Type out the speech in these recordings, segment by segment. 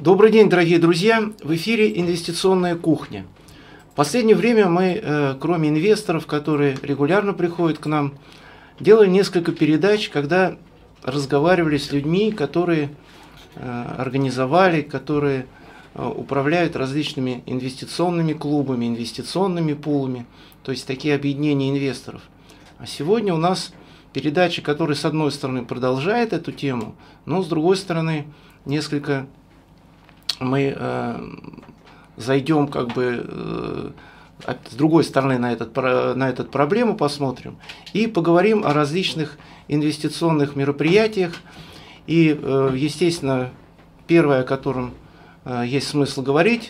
Добрый день, дорогие друзья! В эфире «Инвестиционная кухня». В последнее время мы, кроме инвесторов, которые регулярно приходят к нам, делали несколько передач, когда разговаривали с людьми, которые организовали, которые управляют различными инвестиционными клубами, инвестиционными пулами, то есть такие объединения инвесторов. А сегодня у нас передача, которая, с одной стороны, продолжает эту тему, но с другой стороны, несколько мы зайдем с другой стороны на эту проблему, посмотрим и поговорим о различных инвестиционных мероприятиях. И, естественно, первое, о котором есть смысл говорить,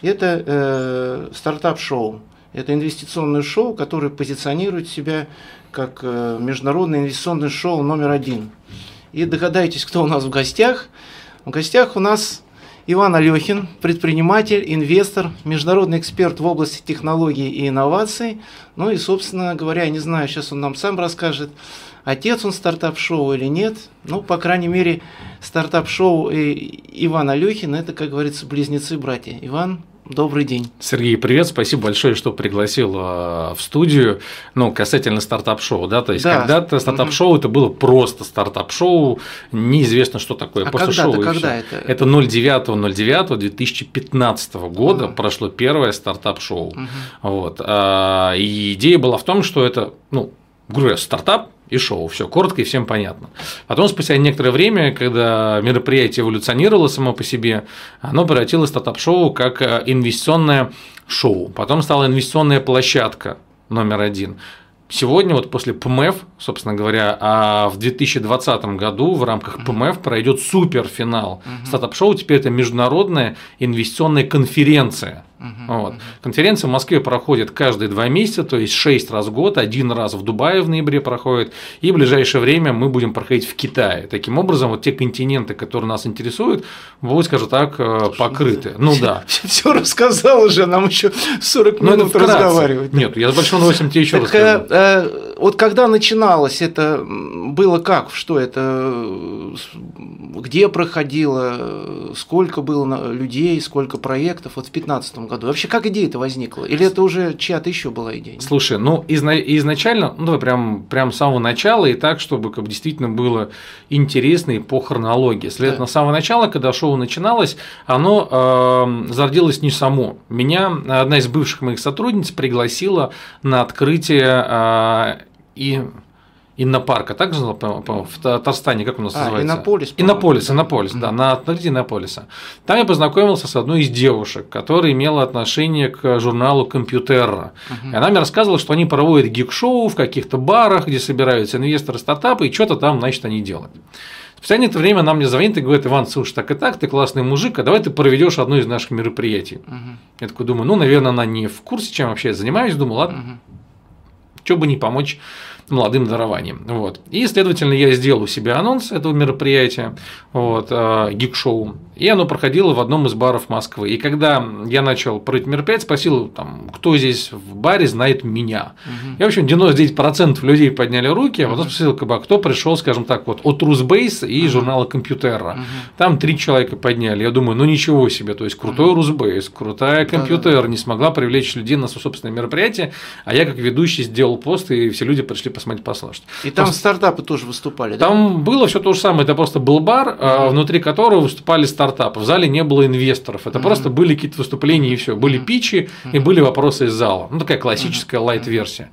это стартап-шоу. Это инвестиционное шоу, которое позиционирует себя как международное инвестиционное шоу номер 1. И догадайтесь, кто у нас в гостях. В гостях у нас Иван Алехин, предприниматель, инвестор, международный эксперт в области технологий и инноваций. Ну и, собственно говоря, я не знаю, сейчас он нам сам расскажет, отец он стартап-шоу или нет. Ну, по крайней мере, стартап-шоу и Иван Алехин – это, как говорится, близнецы-братья. Иван, добрый день. Сергей, привет, спасибо большое, что пригласил в студию. Ну, касательно стартап-шоу, да, то есть когда-то стартап-шоу это было просто стартап-шоу, неизвестно, что такое после шоу. Когда это? Это 09.09.2015 года прошло первое стартап-шоу. Вот. И идея была в том, что это, говорю, стартап и шоу, все коротко и всем понятно. Потом, спустя некоторое время, когда мероприятие эволюционировало само по себе, оно превратилось в стартап-шоу как инвестиционное шоу. Потом стала инвестиционная площадка номер 1. Сегодня, вот после ПМФ, собственно говоря, в 2020 году в рамках ПМФ пройдет суперфинал стартап-шоу. Теперь это международная инвестиционная конференция. Вот. Конференция в Москве проходит каждые 2 месяца, то есть 6 раз в год, 1 раз в Дубае в ноябре проходит, и в ближайшее время мы будем проходить в Китае. Таким образом, вот те континенты, которые нас интересуют, будут, скажем так, покрыты. Все рассказал уже, нам еще 40 минут разговаривать. Нет, я с большим удовольствием тебе еще расскажу. Вот когда начиналось, это было как? Что это? Где проходило? Сколько было людей? Сколько проектов? Вот в 2015 году. Вообще, как идея-то возникла? Или это уже чья-то еще была идея? Слушай, изначально, давай прям с самого начала, и так, чтобы действительно было интересно и по хронологии. Следовательно, с самого начала, когда шоу начиналось, оно зародилось не само. Меня одна из бывших моих сотрудниц пригласила на открытие Иннопарка, так же в Татарстане, как у нас называется? Иннополис, да, на открытии Иннополиса. Там я познакомился с одной из девушек, которая имела отношение к журналу Компьютерра. И она мне рассказывала, что они проводят гик-шоу в каких-то барах, где собираются инвесторы, стартапы, и что-то там, значит, они делают. Спустя некоторое время она мне звонит и говорит: Иван, слушай, так и так, ты классный мужик, а давай ты проведешь одно из наших мероприятий. Я такой думаю, наверное, она не в курсе, чем вообще я занимаюсь, думаю, ладно, что бы не помочь молодым дарованием. Вот. И, следовательно, я сделал у себя анонс этого мероприятия, гик-шоу, и оно проходило в одном из баров Москвы. И когда я начал проводить мероприятие, спросил, кто здесь в баре знает меня. И, в общем, 99% людей подняли руки, а потом спросил, кто пришел, скажем так, вот от Русбейс и журнала Компьютерра. Там 3 человека подняли. Я думаю, ничего себе, то есть крутой Русбейс, крутая Компьютер не смогла привлечь людей на свое собственное мероприятие, а я как ведущий сделал пост, и все люди пришли посмотреть, послушать. И там стартапы тоже выступали, да? Там было все то же самое, это просто был бар, внутри которого выступали стартапы. В зале не было инвесторов, это просто были какие-то выступления и все. Были питчи и были вопросы из зала. Такая классическая лайт-версия.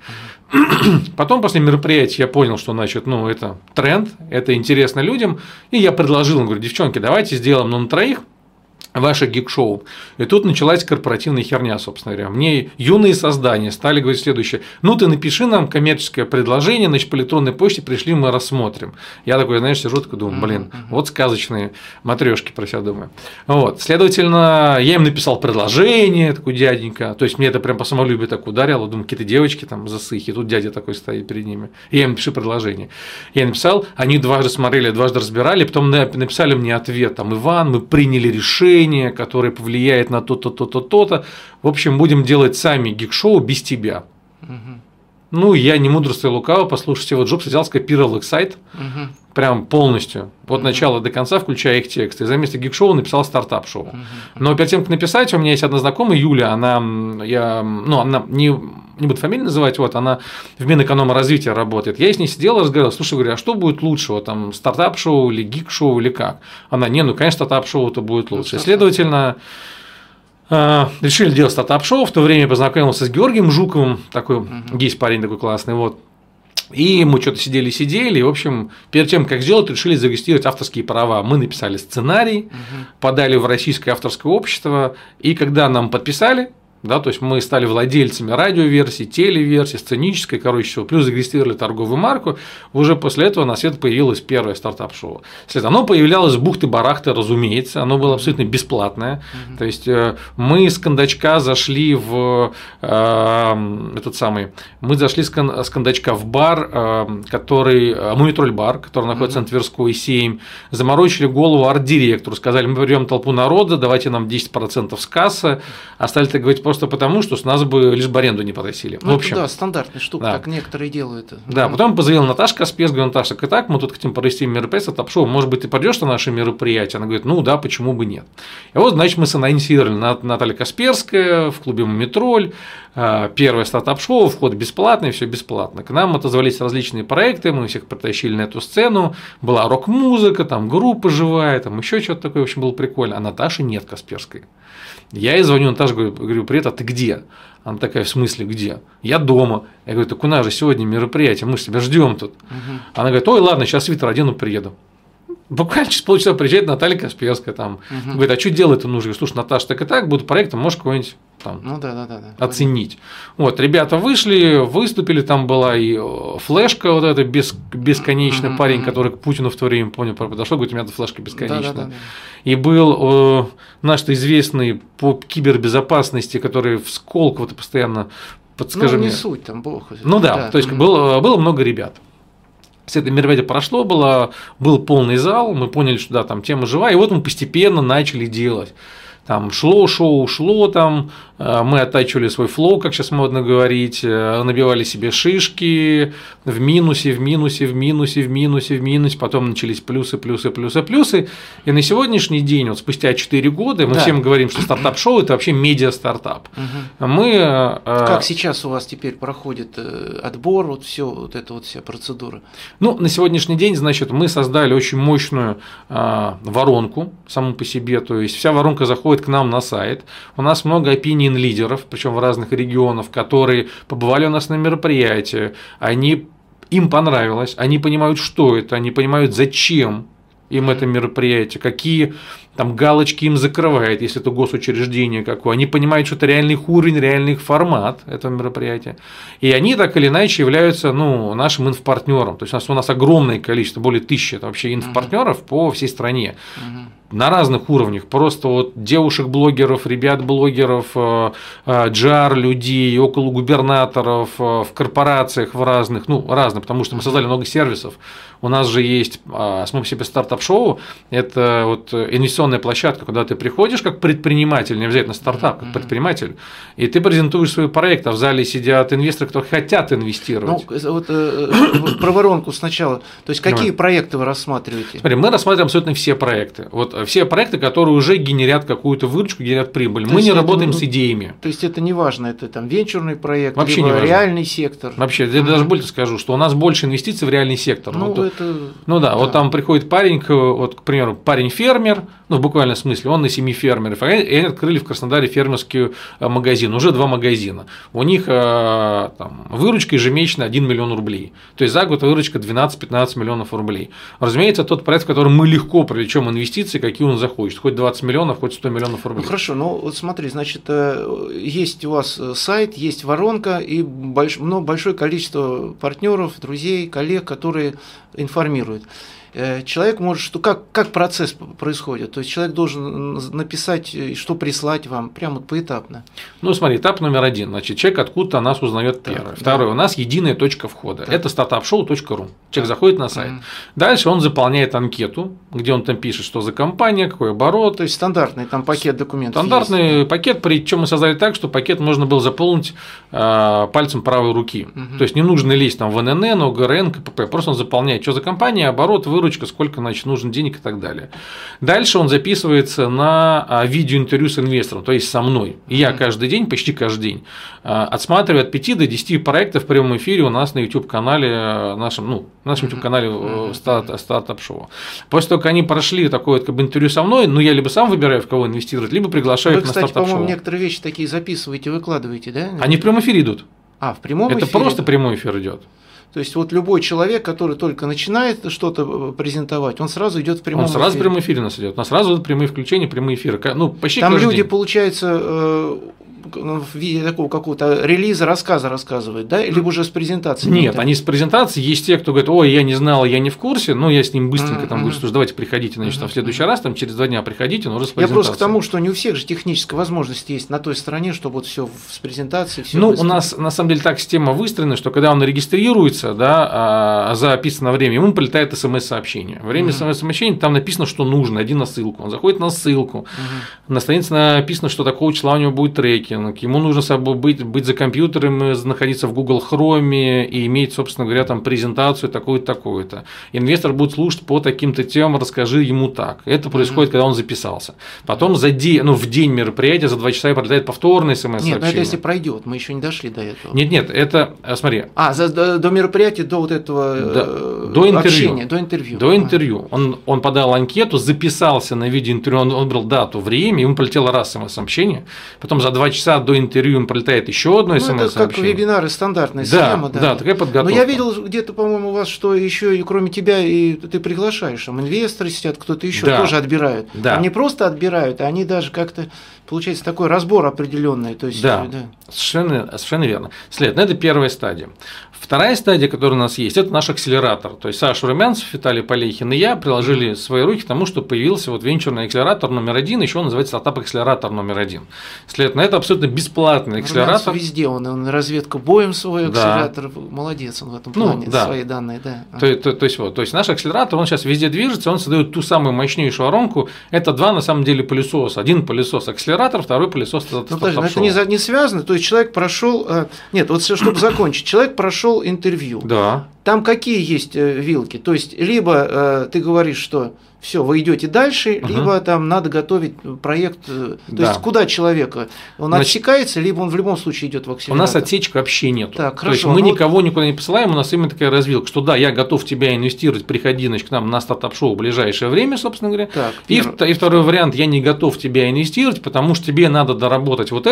Потом после мероприятия я понял, что это тренд, это интересно людям, и я предложил им, говорю, девчонки, давайте сделаем на троих ваше гик-шоу. И тут началась корпоративная херня, собственно говоря. Мне юные создания стали говорить следующее: ты напиши нам коммерческое предложение, по электронной почте пришли, мы рассмотрим. Я такой, сижу, думаю, вот сказочные матрёшки про себя думаю. Вот. Следовательно, я им написал предложение, такой дяденька, то есть мне это прям по самолюбию так ударило, думаю, какие-то девочки там засыхи, тут дядя такой стоит перед ними. Я им напишу предложение. Я написал, они дважды смотрели, дважды разбирали, потом написали мне ответ, Иван, мы приняли решение, которое повлияет на то-то, то-то, то-то. В общем, будем делать сами гик-шоу без тебя. Ну, я не мудрствую лукаво, послушайте, вот Джобс взял, скопировал их сайт, прям полностью, от начала до конца, включая их тексты, и за место гик-шоу написал стартап-шоу. Но перед тем, как написать, у меня есть одна знакомая, Юля, она не буду фамилию называть, вот, она в Минэкономразвитии работает. Я с ней сидел, разговаривал, слушай, говорю, а что будет лучше, вот, там, стартап-шоу или гик-шоу или как? Она, ну, конечно, стартап-шоу-то будет лучше. Следовательно, решили делать стартап-шоу, в то время познакомился с Георгием Жуковым, такой, есть парень такой классный, вот. И мы что-то сидели, и, в общем, перед тем, как сделать, решили зарегистрировать авторские права. Мы написали сценарий, подали в Российское авторское общество, и когда нам подписали, да, то есть мы стали владельцами радиоверсии, телеверсии, сценической, короче, всего, плюс зарегистрировали торговую марку, уже после этого на свет появилось первое стартап-шоу. Оно появлялось с бухты-барахты, разумеется, оно было абсолютно бесплатное, то есть мы с кондачка зашли в мы зашли с кондачка в бар, который, Мумитроль-бар, который находится на Тверской 7, заморочили голову арт-директору, сказали, мы берем толпу народа, давайте нам 10% с кассы, а стали так говорить просто потому, что с нас бы лишь бы аренду не попросили. Ну, в общем, да, стандартная штука, да. Так некоторые делают. Да, потом позвонила Наташа Касперс, говорю, Наташа, так и так, мы тут хотим провести мероприятие, топ-шоу, может быть, ты пойдешь на наше мероприятие? Она говорит, ну да, почему бы нет. И вот, значит, мы санонсировали Наталья Касперская в клубе Мумитроль, первое стартап-шоу, вход бесплатный, все бесплатно. К нам отозвались различные проекты, мы всех притащили на эту сцену, была рок-музыка, там группа живая, там еще что-то такое, в общем, было прикольно, а Наташи нет Касперской. Я ей звоню, Наташа, говорю, привет, а ты где? Она такая, в смысле, где? Я дома. Я говорю, так у нас же сегодня мероприятие, мы же тебя ждем тут. Она говорит, ой, ладно, сейчас свитер одену, приеду. Буквально через полчаса приезжает Наталья Касперская, там, говорит, а что делать-то нужно? Я говорю, слушай, Наташа, так и так, будут проектом, можешь какой-нибудь там оценить. Вот, ребята вышли, выступили, там была и флешка вот эта бесконечный парень, который к Путину в то время, помню, подошел, говорит, у меня эта флешка бесконечная. И был наш известный по кибербезопасности, который в Сколково постоянно, подскажи мне. Не суть, там бог. Ну да, то есть было много ребят. Все это мероприятие прошло, был полный зал, мы поняли, что да, там тема живая, и вот мы постепенно начали делать. Там шло шоу, там мы оттачивали свой флоу, как сейчас модно говорить, набивали себе шишки в минусе, потом начались плюсы, и на сегодняшний день, вот спустя 4 года, мы всем говорим, что стартап-шоу – это вообще медиа-стартап. Как сейчас у вас теперь проходит отбор, вот эта вся процедура? Ну, на сегодняшний день, значит, мы создали очень мощную воронку саму по себе, то есть вся воронка заходит к нам на сайт, у нас много опинион-лидеров, причем в разных регионах, которые побывали у нас на мероприятии, им понравилось, они понимают, что это, они понимают, зачем им это мероприятие, какие там галочки им закрывает, если это госучреждение какое, они понимают, что это реальный уровень, реальный формат этого мероприятия, и они так или иначе являются нашим инфопартнером, то есть у нас огромное количество, более 1000 это вообще инфопартнеров по всей стране. На разных уровнях, просто вот девушек-блогеров, ребят-блогеров, джар людей, около губернаторов, в корпорациях в разных, потому что мы создали много сервисов. У нас же есть само по себе стартап-шоу, это вот инвестиционная площадка, куда ты приходишь как предприниматель, не обязательно стартап, как предприниматель, и ты презентуешь свой проект, а в зале сидят инвесторы, которые хотят инвестировать. Про воронку сначала, то есть какие проекты вы рассматриваете? Смотри, мы рассматриваем абсолютно все проекты. Вот все проекты, которые уже генерят какую-то выручку, генерят прибыль. Мы не работаем с идеями. То есть это не важно, это там венчурный проект, вообще либо реальный сектор. Вообще, я даже больше скажу, что у нас больше инвестиций в реальный сектор. Вот там приходит парень, вот, к примеру, парень-фермер, в буквальном смысле, он на 7 фермеров, и они открыли в Краснодаре фермерский магазин, уже 2 магазина. У них там выручка ежемесячно 1 миллион рублей. То есть за год выручка 12-15 миллионов рублей. Разумеется, тот проект, в который мы легко привлечем инвестиции, какие он захочет, хоть 20 миллионов, хоть 100 миллионов рублей. Хорошо, вот смотри, значит, есть у вас сайт, есть воронка и большое количество партнеров, друзей, коллег, которые информируют. человек может, как процесс происходит? То есть человек должен написать, что прислать вам, прямо вот поэтапно. Ну, смотри, этап номер 1. Значит, человек откуда-то нас узнает первый. Второй, у нас единая точка входа. Это startupshow.ru. Человек заходит на сайт. Дальше он заполняет анкету, где он там пишет, что за компания, какой оборот. То есть стандартный там пакет документов. Стандартный пакет, причем мы создали так, что пакет можно было заполнить пальцем правой руки. То есть не нужно лезть там в ННН, ОГРН, КПП. Просто он заполняет, что за компания, оборот, выручка, сколько, значит, нужно денег и так далее. Дальше он записывается на видеоинтервью с инвестором, то есть со мной. И я каждый день, почти каждый день, отсматриваю от 5 до 10 проектов в прямом эфире у нас на YouTube-канале, нашем YouTube-канале Startup Show. После того, как они прошли такое вот, как бы, интервью со мной, я либо сам выбираю, в кого инвестировать, либо приглашаю их на Startup Show. Вы, кстати, по-моему, некоторые вещи такие записываете, выкладываете, да? Они в прямом эфире идут. В прямом эфире? Это просто прямой эфир идет. То есть вот любой человек, который только начинает что-то презентовать, он сразу идет в прямом эфире. Он сразу в прямом эфире у нас идет. У нас сразу идут прямые включения, прямые эфиры. Почти там люди, день. Получается, в виде такого какого-то релиза, рассказа рассказывают, да? Либо уже с презентацией? Нет, они с презентацией. Есть те, кто говорит, ой, я не знал, я не в курсе, но я с ним быстренько там говорю, что давайте приходите, значит, в следующий раз, там через 2 дня приходите, но уже с презентацией. Я просто к тому, что не у всех же техническая возможность есть на той стороне, чтобы вот все с презентацией. У нас на самом деле так система выстроена, что когда он регистрируется, да, за описанное время, ему прилетает смс-сообщение. Во время смс-сообщения там написано, что нужно, иди на ссылку. Он заходит на ссылку, на странице написано, что такого числа у него будет трекинг, ему нужно быть за компьютером, находиться в Google Chrome и иметь, собственно говоря, там презентацию такую-то, такую-то. Инвестор будет слушать по таким-то темам, расскажи ему так. Это происходит, когда он записался. Потом в день мероприятия за 2 часа прилетает повторное смс-сообщение. Нет, это если пройдет, мы еще не дошли до этого. Нет, это, смотри. До мероприятия, до вот этого до интервью. Общения, до интервью. До интервью. Он подал анкету, записался на видеоинтервью, он выбрал дату, время, ему полетело раз смс-сообщение, потом за 2 часа до интервью ему прилетает еще одно смс-сообщение. Это как вебинары, стандартная схема. Да, такая подготовка. Но я видел где-то, по-моему, у вас, что еще и кроме тебя и ты приглашаешь, там инвесторы сидят, кто-то еще тоже отбирают. Да. Они просто отбирают, а они даже как-то, получается, такой разбор определенный. То есть, да. Совершенно верно. Следовательно, это первая стадия. Вторая стадия, которая у нас есть, это наш акселератор. То есть Саша Румянцев, Виталий Полейхин и я приложили свои руки к тому, что появился вот венчурный акселератор номер 1, еще он называется стартап-акселератор номер 1. Следовательно, это абсолютно бесплатный акселератор. Румянцев везде, он разведка боем свой акселератор, молодец он в этом плане, свои данные. Да. То есть наш акселератор, он сейчас везде движется, он создает ту самую мощнейшую воронку. Это 2 на самом деле пылесоса. Один пылесос акселератор, второй пылесос стартап-шоу. Это не связано, то есть человек прошел, нет, вот чтобы закончить, человек прошел интервью. Да. Там какие есть вилки? То есть, либо ты говоришь, что все, вы идете дальше, либо там надо готовить проект. То есть, куда человека? Он отсекается, либо он в любом случае идет в акселератор? У нас отсечек вообще нет. Так, то есть мы никого никуда не посылаем, у нас именно такая развилка, что да, я готов в тебя инвестировать, приходи, значит, к нам на стартап-шоу в ближайшее время, собственно говоря. Так, и второй вариант, я не готов в тебя инвестировать, потому что тебе надо доработать вот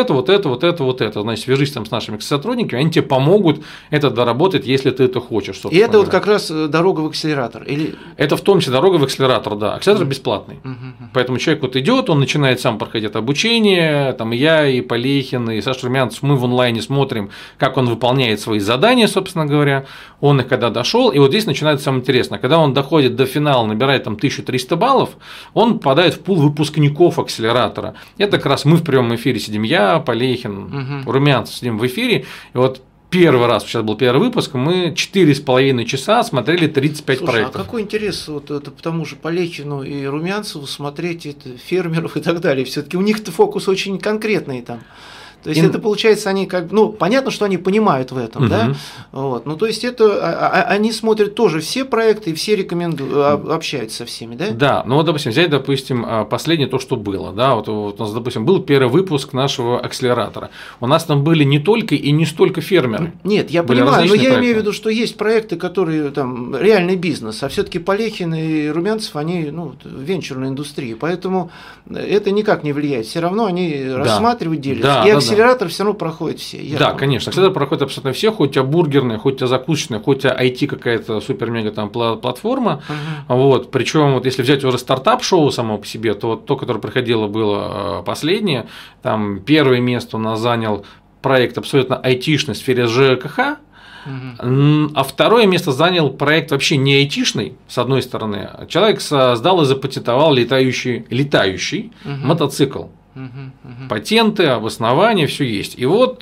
это. Значит, свяжись там с нашими сотрудниками, они тебе помогут это доработать, если ты это хочешь. И это вот как раз дорога в акселератор? Или... Это в том числе дорога в акселератор. Да, акселератор бесплатный. Поэтому человек вот идет, он начинает сам проходить обучение, там и я, и Полейхин, и Саша Румянцев, мы в онлайне смотрим, как он выполняет свои задания, собственно говоря, он их когда дошел, и вот здесь начинается самое интересное, когда он доходит до финала, набирает там 1300 баллов, он попадает в пул выпускников акселератора. Это как раз мы в прямом эфире сидим, я, Полейхин, Румянцев сидим в эфире, и вот первый раз, сейчас был первый выпуск, мы 4,5 часа смотрели 35 проектов. А какой интерес вот это, по тому же Полейхину и Румянцеву смотреть это, фермеров и так далее? Все-таки у них-то фокус очень конкретный там. То есть это получается, они как, понятно, что они понимают в этом, да, вот, то есть это, они смотрят тоже все проекты и все рекомендуют, общаются со всеми, да? Да, вот, допустим, последнее то, что было, да, вот у нас, допустим, был первый выпуск нашего акселератора, у нас там были не только и не столько фермеры. Нет, я понимаю, но я имею в виду, что есть проекты, которые там реальный бизнес, а все-таки Полейхин и Румянцев, они, в венчурной индустрии, поэтому это никак не влияет, все равно они рассматривают, делятся. Акселератор все равно проходит все. Да, конечно, акселератор проходит абсолютно все, хоть у тебя бургерная, хоть у тебя закусочная, хоть у тебя IT какая-то супер-мега там платформа. Вот, причем вот если взять уже стартап-шоу само по себе, то вот то, которое проходило, было последнее, там первое место у нас занял проект абсолютно айтишный в сфере ЖКХ. А второе место занял проект вообще не айтишный, с одной стороны. Человек создал и запатентовал летающий мотоцикл. Патенты, обоснования, все есть. И вот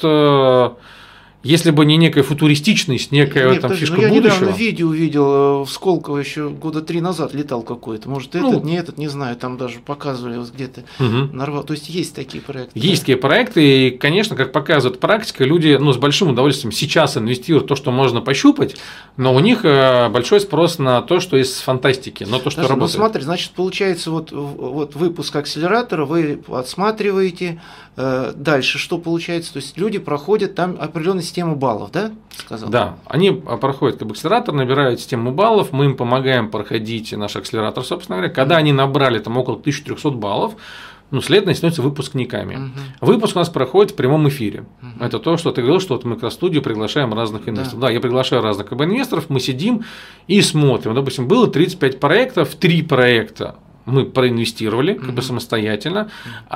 если бы не некая футуристичность, некая там фишка будущего. Я недавно видео увидел, в Сколково еще года 3 назад летал какой-то. Может, этот, не знаю, там даже показывали вот где-то. То есть есть такие проекты. Есть такие проекты, и, конечно, как показывает практика, люди с большим удовольствием сейчас инвестируют в то, что можно пощупать, но у них большой спрос на то, что из фантастики, но то, что работает. Ну смотри, значит, получается, вот выпуск акселератора вы отсматриваете, дальше что получается? То есть люди проходят там определенную систему баллов, да? Сказал? Да, они проходят акселератор, набирают систему баллов, мы им помогаем проходить наш акселератор, собственно говоря. Когда они набрали там около 1300 баллов, следовательно, становятся выпускниками. Выпуск у нас проходит в прямом эфире. Это то, что ты говорил, что мы к студию приглашаем разных инвесторов. Да, я приглашаю разных инвесторов, мы сидим и смотрим. Допустим, было 35 проектов, 3 проекта мы проинвестировали самостоятельно,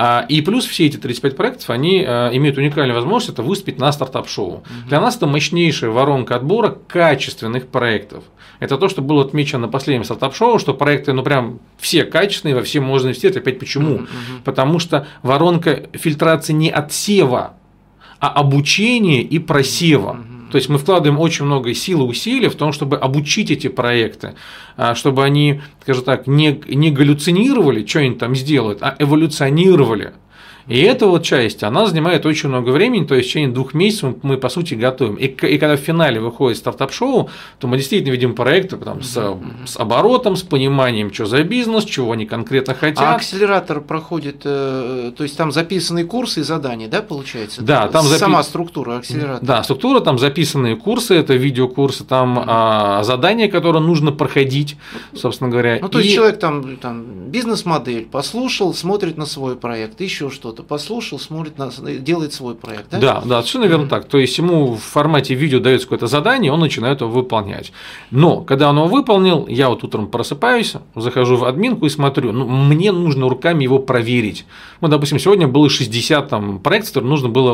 и плюс все эти 35 проектов, они имеют уникальную возможность это выступить на стартап-шоу. Для нас это мощнейшая воронка отбора качественных проектов. Это то, что было отмечено на последнем стартап-шоу, что проекты, прям все качественные, во все можно инвестировать. Опять почему? Потому что воронка фильтрации не отсева, а обучения и просева. То есть мы вкладываем очень много сил и усилий в том, чтобы обучить эти проекты, чтобы они, скажем так, не галлюцинировали, что они там сделают, а эволюционировали. И эта вот часть, она занимает очень много времени, то есть в течение 2 месяцев мы, по сути, готовим. И когда в финале выходит стартап-шоу, то мы действительно видим проекты с оборотом, с пониманием, что за бизнес, чего они конкретно хотят. А акселератор проходит, то есть там записанные курсы и задания, да, получается? Да, там сама структура акселератора. Да, структура, там записанные курсы, это видеокурсы, там задания, которые нужно проходить, собственно говоря. То есть человек там бизнес-модель послушал, смотрит на свой проект, еще что-то послушал, смотрит, делает свой проект, да? Да, совершенно верно так. То есть ему в формате видео дается какое-то задание, он начинает его выполнять. Но когда он его выполнил, я вот утром просыпаюсь, захожу в админку и смотрю, мне нужно руками его проверить. Допустим, сегодня было 60 проектов, которые нужно было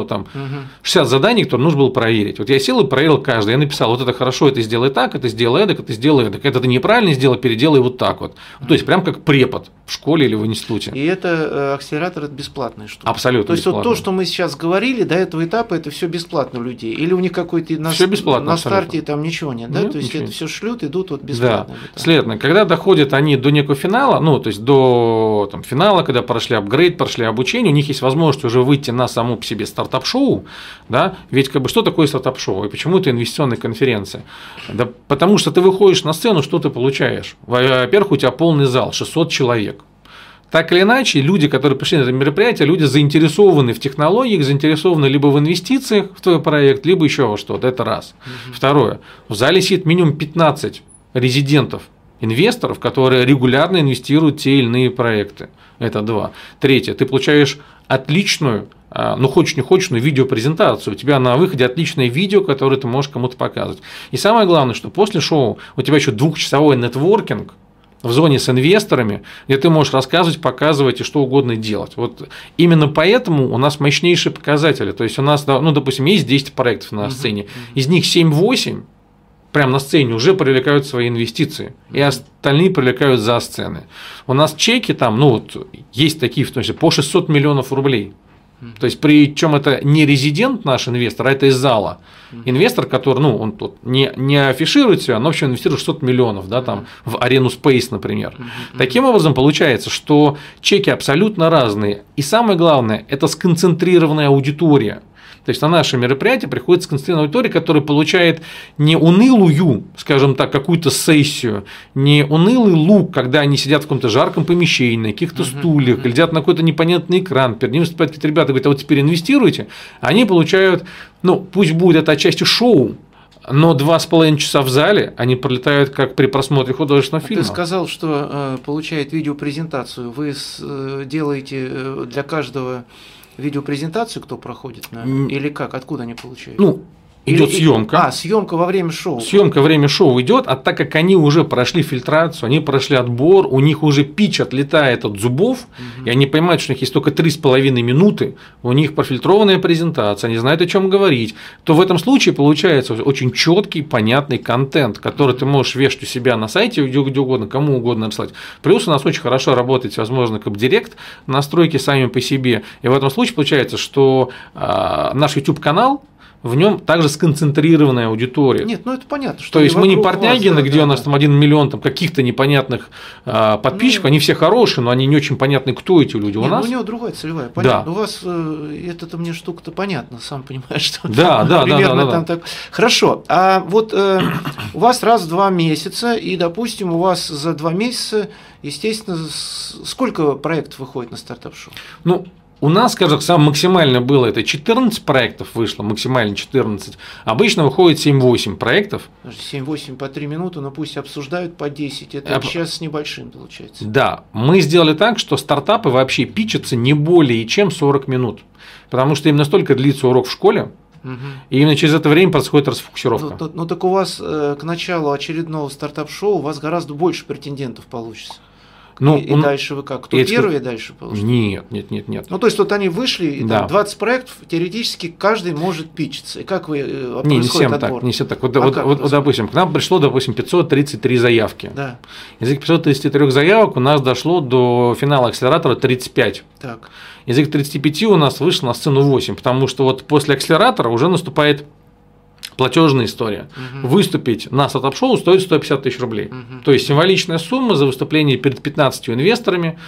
60 заданий, которые нужно было проверить. Вот я сел и проверил каждый. Я написал, вот это хорошо, это сделай так, это сделай эдак, это сделай эдак, это ты неправильно сделал, переделай вот так вот. То есть прям как препод в школе или в институте. И это акселератор это бесплатная штука. Абсолютно. То есть вот то, что мы сейчас говорили до этого этапа, это все бесплатно у людей. Или у них какой-то на старте там ничего нет, да? Нет, то есть ничего. Это все шлют, идут вот бесплатно. Да. Следовательно, когда доходят они до некого финала, то есть до финала, когда прошли апгрейд, прошли обучение, у них есть возможность уже выйти на саму по себе стартап-шоу, да? Ведь что такое стартап-шоу и почему это инвестиционная конференция? Да потому что ты выходишь на сцену, что ты получаешь? Во-первых, у тебя полный зал, 600 человек. Так или иначе, люди, которые пришли на это мероприятие, люди заинтересованы в технологиях, заинтересованы либо в инвестициях в твой проект, либо еще во что-то. Это раз. Второе. В зале сидит минимум 15 резидентов, инвесторов, которые регулярно инвестируют в те или иные проекты. Это 2. Третье. Ты получаешь отличную, хочешь не хочешь, но видеопрезентацию. У тебя на выходе отличное видео, которое ты можешь кому-то показывать. И самое главное, что после шоу у тебя еще 2-часовой нетворкинг в зоне с инвесторами, где ты можешь рассказывать, показывать и что угодно делать. Вот именно поэтому у нас мощнейшие показатели. То есть у нас, допустим, есть 10 проектов на сцене, из них 7-8 прямо на сцене уже привлекают свои инвестиции, и остальные привлекают за сцены. У нас чеки там, есть такие, в том числе, по 600 миллионов рублей. То есть, причем это не резидент наш инвестор, а это из зала. Инвестор, который, он тут не афиширует себя, но вообще инвестирует 600 миллионов, да, там, в арену Space, например. Таким образом, получается, что чеки абсолютно разные. И самое главное, это сконцентрированная аудитория. То есть на наше мероприятие приходит сконцентрированная аудитория, которая получает не унылую, скажем так, какую-то сессию, не унылый лук, когда они сидят в каком-то жарком помещении, на каких-то стульях, глядят на какой-то непонятный экран, перед ним выступают какие-то ребята, говорят, а вот теперь инвестируйте, они получают, пусть будет это отчасти шоу, но 2,5 часа в зале они пролетают как при просмотре художественного фильма. Ты сказал, что получает видеопрезентацию. Вы делаете для каждого видеопрезентацию, кто проходит? Или как? Откуда они получают? идет съемка. Съемка во время шоу. Съемка во время шоу идет, а так как они уже прошли фильтрацию, они прошли отбор, у них уже пич отлетает от зубов, и они понимают, что у них есть только 3,5 минуты, у них профильтрованная презентация, они знают, о чем говорить, то в этом случае получается очень четкий, понятный контент, который ты можешь вешать у себя на сайте, где угодно, кому угодно слать. Плюс у нас очень хорошо работает, возможно, как директ, настройки сами по себе. И в этом случае получается, что наш YouTube-канал, в нем также сконцентрированная аудитория. Нет, ну это понятно. Что то есть мы не Портнягины, где да, у нас там 1 миллион там, каких-то непонятных подписчиков, они все хорошие, но они не очень понятны, кто эти люди. Нет, у него другая целевая, понятно. Да. У вас эта мне штука-то понятна, сам понимаешь, что да. Так. Хорошо, а вот у вас раз в 2 месяца, и, допустим, у вас за 2 месяца, естественно, сколько проектов выходит на стартап-шоу? Ну, у нас, скажем, самое максимально было это 14 проектов вышло, максимально 14. Обычно выходит 7-8 проектов. 7-8 по 3 минуты, но пусть обсуждают по 10. Это сейчас с небольшим получается. Да, мы сделали так, что стартапы вообще питчатся не более чем 40 минут. Потому что им настолько длится урок в школе, и именно через это время происходит расфокусировка. Ну так у вас к началу очередного стартап-шоу у вас гораздо больше претендентов получится. Ну, и дальше вы как? Кто первый дальше получится? Нет. Ну, то есть, вот они вышли, и там 20 проектов, теоретически каждый может питчиться. И как вы происходит отбор? Не всем так. Вот, допустим, к нам пришло, 533 заявки. Да. Из этих 533 заявок у нас дошло до финала акселератора 35. Так. Из этих 35 у нас вышло на сцену 8, потому что вот после акселератора уже наступает платежная история. Выступить на стартап-шоу стоит 150 тысяч рублей. То есть символичная сумма за выступление перед 15 инвесторами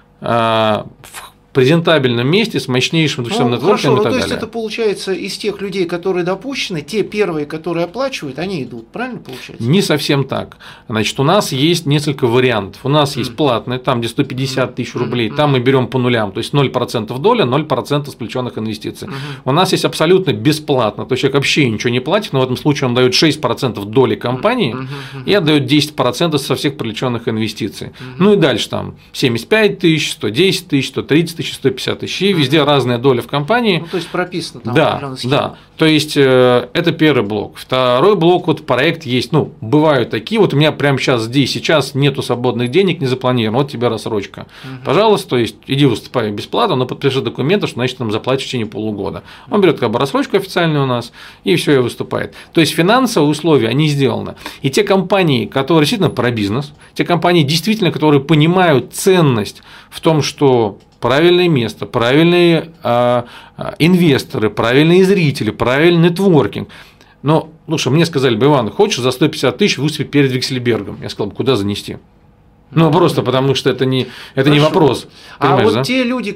в презентабельном месте с мощнейшим душевным нетворкингом и так далее. То есть это получается из тех людей, которые допущены, те первые, которые оплачивают, они идут, правильно получается? Не совсем так. Значит, у нас есть несколько вариантов. У нас есть платные, там где 150 тысяч рублей, там мы берем по нулям, то есть 0% доля, 0% сплеченных инвестиций. У нас есть абсолютно бесплатно, то есть человек вообще ничего не платит, но в этом случае он дает 6% доли компании и отдает 10% со всех привлеченных инвестиций. Ну и дальше там 75 тысяч, 110 тысяч, 130 тысяч, 150 тысяч, и везде разная доля в компании. Ну, то есть прописано там. Да. То есть это первый блок. Второй блок, вот проект есть, ну, бывают такие, вот у меня прямо сейчас нету свободных денег, не запланировано, вот тебе рассрочка. Пожалуйста, то есть иди выступай бесплатно, но подпиши документы, что значит там заплатишь в течение полугода. Он берет как бы рассрочку официальную у нас, и все, и выступает. То есть финансовые условия, они сделаны. И те компании, которые действительно про бизнес, те компании действительно, которые понимают ценность в том, что правильное место, правильные инвесторы, правильные зрители, правильный нетворкинг. Но, слушай, мне сказали бы, Иван, хочешь за 150 тысяч выступить перед Виксельбергом? Я сказал, куда занести? Ну, просто потому что это не вопрос. А вот те люди,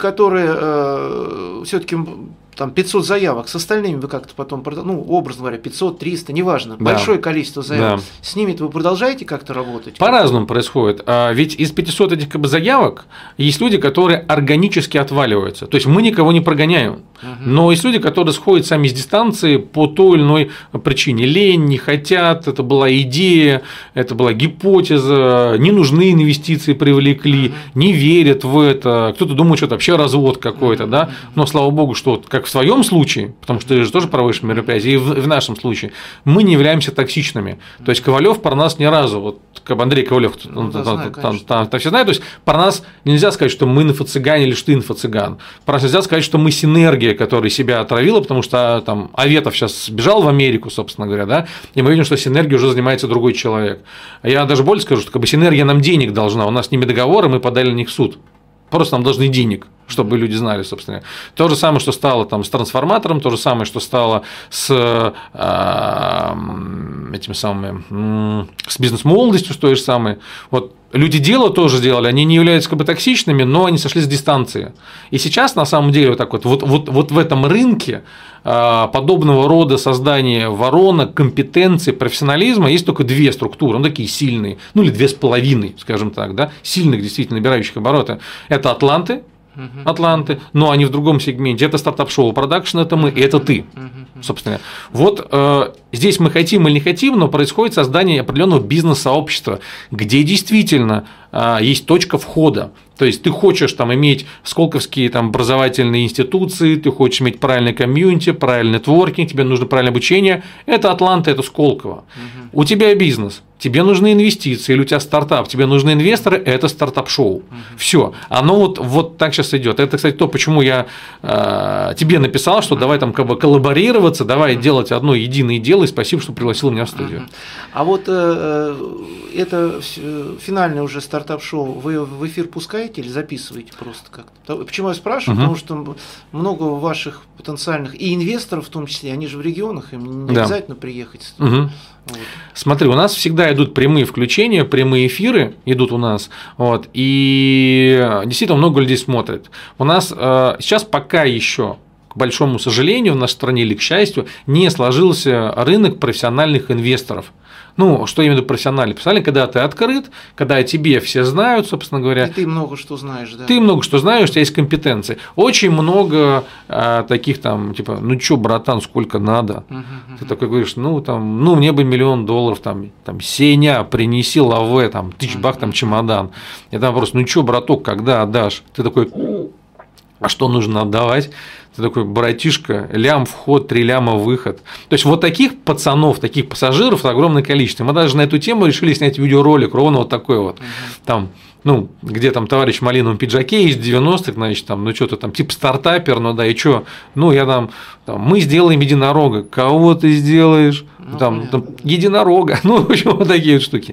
которые все-таки там 500 заявок, с остальными вы как-то потом, ну, образно говоря, 500, 300, неважно, большое количество заявок, с ними-то вы продолжаете как-то работать? По-разному происходит. Ведь из 500 этих как бы заявок есть люди, которые органически отваливаются. То есть мы никого не прогоняем. Но есть люди, которые сходят сами с дистанции по той или иной причине. Лень, не хотят, это была идея, это была гипотеза, не нужны инвестиции привлекли, не верят в это, кто-то думает, что это вообще развод какой-то, да. Но слава богу, что вот как в своем случае, потому что ты же тоже проводишь мероприятия, и в нашем случае, мы не являемся токсичными. То есть Ковалев про нас ни разу, вот как Андрей Ковалев, там все знают, то есть про нас нельзя сказать, что мы инфо-цыгане или что ты инфо-цыган. Про нас нельзя сказать, что мы синергия, которая себя отравила, потому что там Аветов сейчас сбежал в Америку, собственно говоря, да, и мы видим, что синергией уже занимается другой человек. Я даже больше скажу, что как бы синергия нам денег должна, у нас с ними договоры, мы подали на них в суд. Просто нам должны денег, чтобы люди знали, собственно. То же самое, что стало там с трансформатором, то же самое, что стало с этими самыми, с бизнес-молодостью, то же самое. Вот люди дела тоже делали, они не являются как бы токсичными, но они сошли с дистанции. И сейчас, на самом деле, вот так вот в этом рынке подобного рода создания воронок, компетенций, профессионализма есть только две структуры, ну, такие сильные, ну или 2,5, скажем так, да, сильных, действительно набирающих обороты. Это Атланты, но они в другом сегменте. Это стартап-шоу продакшн, это мы, и это ты, собственно. Вот здесь мы хотим или не хотим, но происходит создание определенного бизнес-сообщества, где действительно есть точка входа. То есть ты хочешь там иметь сколковские там образовательные институции, ты хочешь иметь правильный комьюнити, правильный нетворкинг, тебе нужно правильное обучение. Это Атланта, это Сколково. У тебя бизнес, тебе нужны инвестиции, или у тебя стартап, тебе нужны инвесторы, это стартап-шоу. Все. Оно вот так сейчас идет. Это, кстати, то, почему я тебе написал, что давай там как бы коллаборироваться, давай делать одно единое дело, и спасибо, что пригласил меня в студию. А вот это финальное уже стартап-шоу вы в эфир пускаете или записываете просто как-то? Почему я спрашиваю? Потому что много ваших потенциальных и инвесторов в том числе, они же в регионах, им не обязательно приехать. Вот. Смотри, у нас всегда идут прямые включения, прямые эфиры идут у нас, вот, и действительно много людей смотрит. У нас сейчас пока еще, к большому сожалению, в нашей стране или к счастью, не сложился рынок профессиональных инвесторов. Ну, что я имею в виду профессиональный? Профессиональный, когда ты открыт, когда о тебе все знают, собственно говоря. И ты много что знаешь, да. Ты много что знаешь, у тебя есть компетенции. Очень много таких там, типа, ну чё, братан, сколько надо? Ты такой говоришь, ну, там, ну, мне бы $1 миллион, там, Сеня, принеси лаве, там, бах, там, чемодан. Я там просто, ну чё, браток, когда отдашь? Ты такой, а что нужно отдавать? Ты такой, братишка, лям вход, 3 ляма выход. То есть вот таких пацанов, таких пассажиров огромное количество. Мы даже на эту тему решили снять видеоролик, ровно вот такой вот. Там, ну, где там товарищ в малиновом пиджаке из 90-х, значит, там, ну, что-то там, типа стартапер, ну, да, и что? Ну, я там, мы сделаем единорога. Кого ты сделаешь? Там, единорога, ну, в общем, вот такие вот штуки.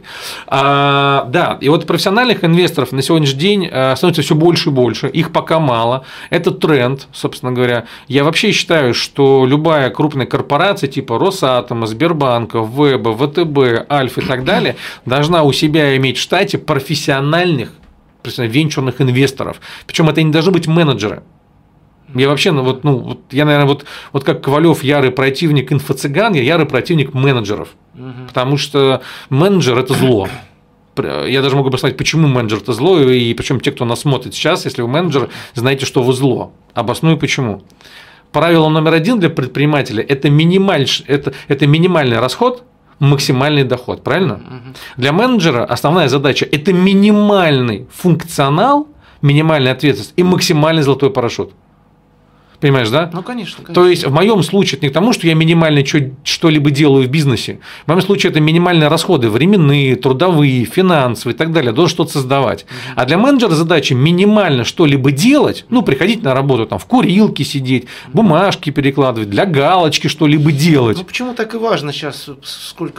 Да, и вот профессиональных инвесторов на сегодняшний день становится все больше и больше, их пока мало, это тренд, собственно говоря. Я вообще считаю, что любая крупная корпорация типа Росатома, Сбербанка, ВЭБа, ВТБ, Альфа и так далее должна у себя иметь в штате профессиональных венчурных инвесторов, причем это не должны быть менеджеры. Я вообще, я, наверное, вот как Ковалев ярый противник инфо-цыган, я ярый противник менеджеров, потому что менеджер – это зло. Я даже могу посмотреть, почему менеджер – это зло, и причем те, кто нас смотрит сейчас, если вы менеджер, знаете, что вы зло. Обосную почему. Правило номер 1 для предпринимателя – это минимальный расход, максимальный доход, правильно? Для менеджера основная задача – это минимальный функционал, минимальная ответственность и максимальный золотой парашют. Понимаешь, да? Ну, конечно. То есть в моем случае это не к тому, что я минимально что-либо делаю в бизнесе. В моем случае это минимальные расходы временные, трудовые, финансовые и так далее. Я должен что-то создавать. А для менеджера задача минимально что-либо делать, ну, приходить на работу, там, в курилке сидеть, бумажки перекладывать, для галочки что-либо делать. Ну, почему так и важно сейчас, сколько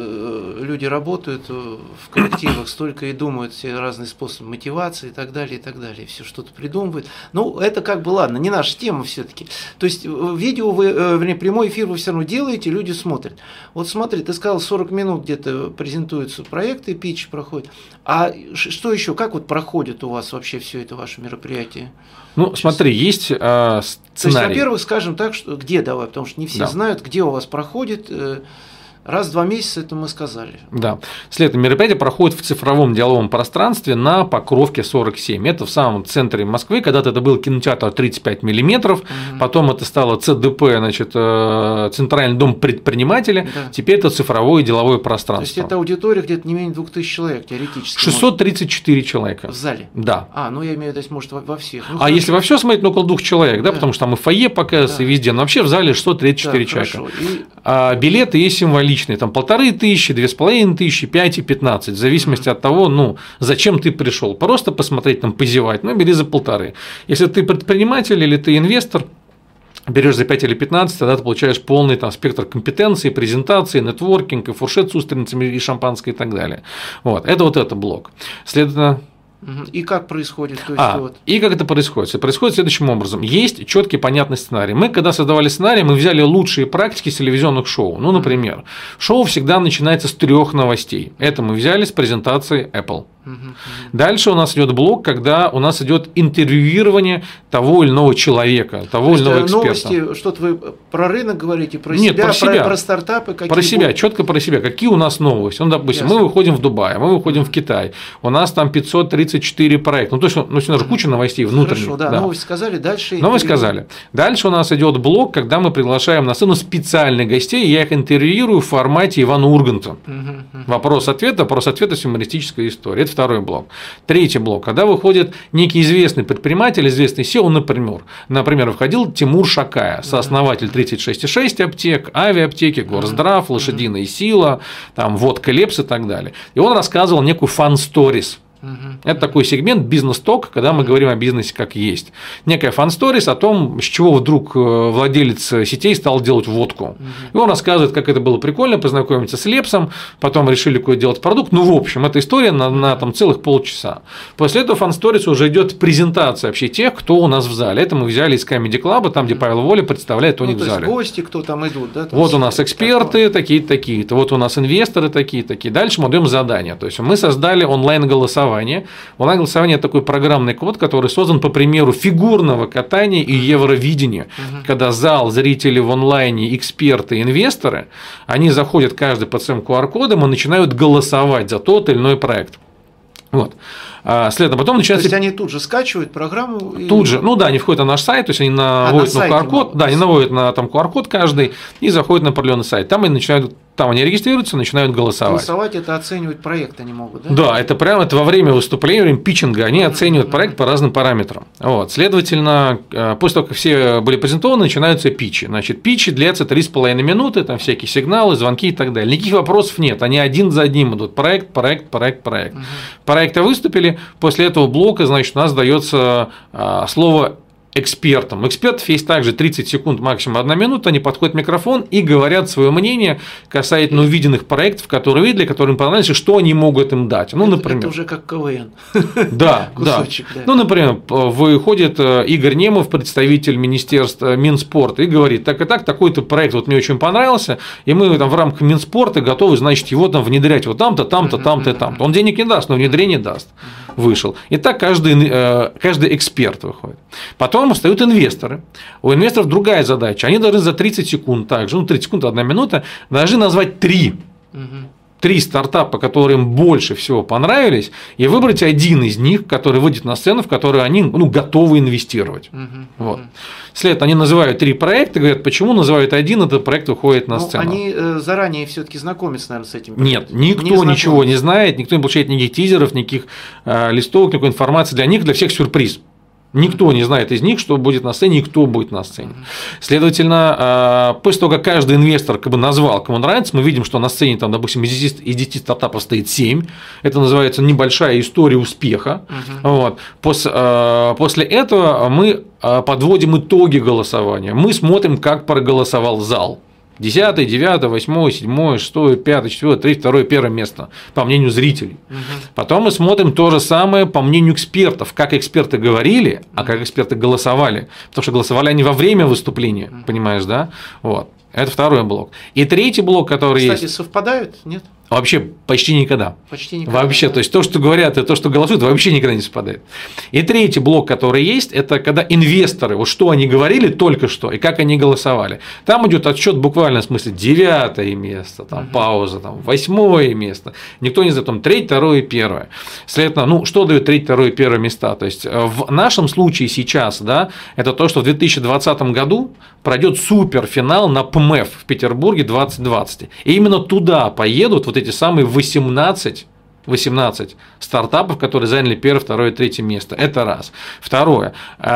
люди работают в коллективах, столько и думают все разные способы мотивации и так далее, все что-то придумывают. Ну, это как бы, ладно, не наша тема все-таки. То есть видео вернее, прямой эфир вы все равно делаете, люди смотрят. Вот смотри, ты сказал, 40 минут где-то презентуются проекты, питч проходит. А что еще? Как вот проходит у вас вообще все это ваше мероприятие? Ну, смотри, есть сценарий. То есть, во-первых, скажем так, что где давай, потому что не все знают, где у вас проходит. Раз в 2 месяца, это мы сказали. Да. Следующее мероприятие проходит в цифровом деловом пространстве на Покровке 47. Это в самом центре Москвы. Когда-то это был кинотеатр 35 миллиметров, потом это стало ЦДП, значит, Центральный дом предпринимателя. Да. Теперь это цифровое деловое пространство. То есть это аудитория где-то не менее 2000 человек теоретически. 634 человека. В зале? Да. Ну я имею в виду, может, во всех. Ну, если во все смотреть, около 2 человек, да, потому что там и фойе показывается, и везде. Но вообще в зале 634 человека. А билеты есть символические. Там 1500, 2500, 5 и 15, в зависимости от того, зачем ты пришел. Просто посмотреть, там, позевать, бери за 1500. Если ты предприниматель или ты инвестор, берешь за 5 или 15, тогда ты получаешь полный там спектр компетенций, презентации, нетворкинг, и фуршет с устрицами, и шампанское и так далее. Вот это блок. Следовательно. И как происходит? То есть, И как это происходит? Происходит следующим образом. Есть четкий понятный сценарий. Мы, когда создавали сценарий, мы взяли лучшие практики с телевизионных шоу. Ну, например, шоу всегда начинается с 3 новостей. Это мы взяли с презентации Apple. Дальше у нас идет блок, когда у нас идет интервьюирование того или иного человека, того или иного эксперта. Новости, что-то вы про рынок говорите, про Нет, себя, про стартапы? Про себя, четко про себя. Какие у нас новости? Допустим, мы выходим в Дубай, мы выходим в Китай, у нас там 530 34 проекта. Ну, то есть, у нас же куча новостей внутренних. Хорошо, да, новость сказали, дальше. Новость сказали. Дальше у нас идет блок, когда мы приглашаем на сцену специальных гостей, я их интервьюирую в формате Ивана Урганта. Вопрос-ответ, с юмористической истории. Это второй блок. Третий блок, когда выходит некий известный предприниматель, известный SEO, например, входил Тимур Шакая, сооснователь 36,6 аптек, авиаптеки, Горздрав, Лошадиная сила, там, водка Лепс и так далее. И он рассказывал некую фан-сторис. Это такой сегмент бизнес-ток, когда мы говорим о бизнесе как есть. Некая фан-сторис о том, с чего вдруг владелец сетей стал делать водку. И он рассказывает, как это было прикольно, познакомиться с Лепсом, потом решили какой делать продукт. Ну, в общем, эта история на там целых полчаса. После этого фан-сторис уже идет презентация вообще тех, кто у нас в зале. Это мы взяли из Comedy Club, там, где Павел Воля представляет у них в зале. Гости, кто там идут, да? Вот у нас эксперты такие-то, вот у нас инвесторы такие-то. Дальше мы даем задания. То есть мы создали онлайн-голосование. Онлайн-голосование – это такой программный код, который создан по примеру фигурного катания и евровидения, когда зал, зрители в онлайне, эксперты, инвесторы, они заходят каждый под своим QR-кодом и начинают голосовать за тот или иной проект. Вот. Следом потом начинается. То есть они тут же скачивают программу? Тут же, ну да, они входят на наш сайт, то есть они наводят на QR-код, да, они наводят на там QR-код каждый и заходят на определенный сайт. Там они регистрируются, начинают голосовать. Голосовать – это оценивать проект они могут, да? Да, это прямо во время выступления, во время питчинга они оценивают проект по разным параметрам. Вот. Следовательно, после того, как все были презентованы, начинаются питчи. Значит, питчи длятся 3,5 минуты, там всякие сигналы, звонки и так далее. Никаких вопросов нет, они один за одним идут. Проект. Проекты выступили, после этого блока, значит, у нас дается слово экспертам. Экспертов есть также 30 секунд, максимум 1 минута, они подходят к микрофону и говорят свое мнение касательно увиденных проектов, которые видели, которые им понравились, и что они могут им дать. Ну, например. Это уже как КВН. Да, кусочек, да. Ну, например, выходит Игорь Немов, представитель министерства Минспорта, и говорит, так и так, такой-то проект вот мне очень понравился, и мы там в рамках Минспорта готовы, значит, его там внедрять вот там-то, там-то, там-то и там-то. Он денег не даст, но внедрение даст. Вышел. И так каждый эксперт выходит. Потом встают инвесторы. У инвесторов другая задача. Они должны за 30 секунд также, 30 секунд, 1 минута, должны назвать 3 стартапа, которые им больше всего понравились, и выбрать один из них, который выйдет на сцену, в который они готовы инвестировать. Вот. Следом они называют 3 проекта, говорят, почему называют один, этот проект выходит на сцену. Они заранее все-таки знакомятся, наверное, с этим. Нет, никто ничего не знает, никто не получает никаких тизеров, никаких листовок, никакой информации. Для всех сюрприз. Никто не знает из них, что будет на сцене и кто будет на сцене. Следовательно, после того, как каждый инвестор назвал, кому нравится, мы видим, что на сцене, там, допустим, из 10 стартапов стоит 7. Это называется небольшая история успеха. Вот. После этого мы подводим итоги голосования. Мы смотрим, как проголосовал зал. 10, 9, 8, 7, 6, 5, 4, 3, 2, 1 место, по мнению зрителей. Потом мы смотрим то же самое по мнению экспертов, как эксперты говорили, а как эксперты голосовали. Потому что голосовали они во время выступления, понимаешь, да? Вот. Это второй блок. И третий блок, который есть… Кстати, совпадают, нет? Вообще почти никогда. Вообще, да. То есть то, что говорят, и то, что голосуют, вообще никогда не совпадает. И третий блок, который есть, это когда инвесторы, вот что они говорили только что и как они голосовали. Там идет отсчет буквально в смысле 9 место, там пауза, там 8 место. Никто не знает, там 3, 2 и 1. Следовательно, что дает 3, 2 и 1 места? То есть в нашем случае сейчас, да, это то, что в 2020 году пройдет суперфинал на ПМЭФ в Петербурге 2020. И именно туда поедут вот эти самые 18 стартапов, которые заняли 1, 2 и 3 место. Это раз. Второе.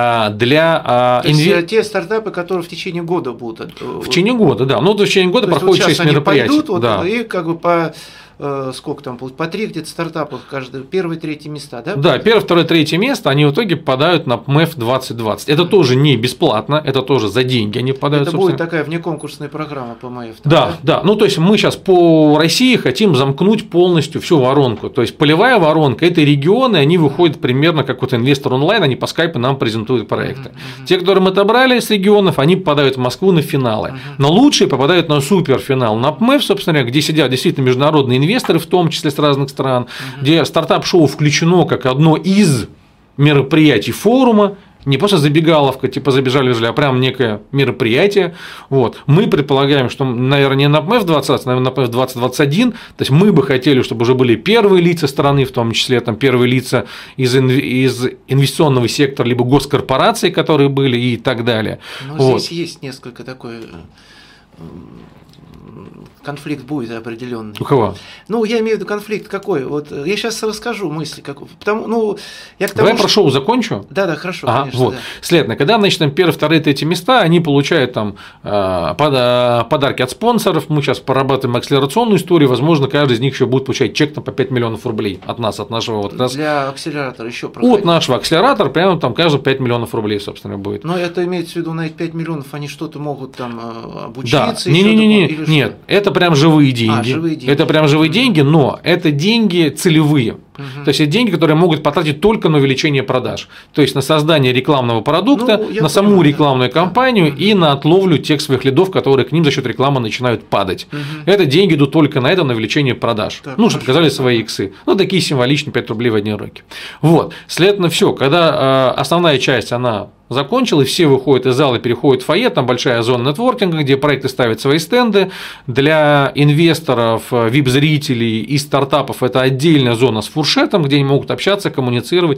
Те стартапы, которые в течение года будут. В течение года, да. В течение года проходит 6 мероприятий. Пойдут, да. И по сколько там будет, по 3 где-то стартапов каждый, 1, 3 места, да? Да, 1, 2, 3 место, они в итоге попадают на ПМЭФ 2020. Это тоже не бесплатно, это тоже за деньги они попадают. Это будет такая внеконкурсная программа ПМЭФ. Да. То есть мы сейчас по России хотим замкнуть полностью всю воронку. То есть полевая воронка – это регионы, они выходят примерно как вот инвестор онлайн, они по скайпу нам презентуют проекты. Те, которые мы отобрали с регионов, они попадают в Москву на финалы. Но лучшие попадают на суперфинал, на ПМЭФ, собственно говоря, где сидят действительно международные инвесторы, в том числе с разных стран, где стартап-шоу включено как одно из мероприятий форума, не просто забегаловка, типа забежали, а прям некое мероприятие. Вот. Мы предполагаем, что, наверное, не на ПМФ 2020, наверное, на ПМФ 2021. То есть мы бы хотели, чтобы уже были первые лица страны, в том числе там, первые лица из инвестиционного сектора, либо госкорпораций, которые были, и так далее. Но вот. Здесь есть несколько такой конфликт будет определенный. У кого? Ну, я имею в виду конфликт какой. Вот я сейчас расскажу мысли, как. Потому, ну, я к тому, давай я про шоу закончу. Да, хорошо, ага, конечно. Вот. Да. Следовательно, когда мы начинаем первые, вторые, третьи места, они получают там подарки от спонсоров. Мы сейчас прорабатываем акселерационную историю. Возможно, каждый из них еще будет получать чек по 5 миллионов рублей от нас, от нашего вот. Для акселератора еще проходит. От нашего акселератора прямо там каждый 5 миллионов рублей, собственно, будет. Но это имеется в виду, на эти 5 миллионов они что-то могут там обучиться? Да. Нет, это прям живые деньги. Живые деньги. Это прям живые деньги, но это деньги целевые. То есть это деньги, которые могут потратить только на увеличение продаж. То есть на создание рекламного продукта, на саму рекламную кампанию и на отловлю тех своих лидов, которые к ним за счет рекламы начинают падать. Это деньги идут только на это, на увеличение продаж. Так, чтобы показали свои иксы. Ну, такие символичные 5 рублей в одни руки. Вот. Следовательно, все. Когда основная часть, она закончилась, все выходят из зала и переходят в фойе, там большая зона нетворкинга, где проекты ставят свои стенды. Для инвесторов, VIP-зрителей и стартапов это отдельная зона с фуршетом, где они могут общаться, коммуницировать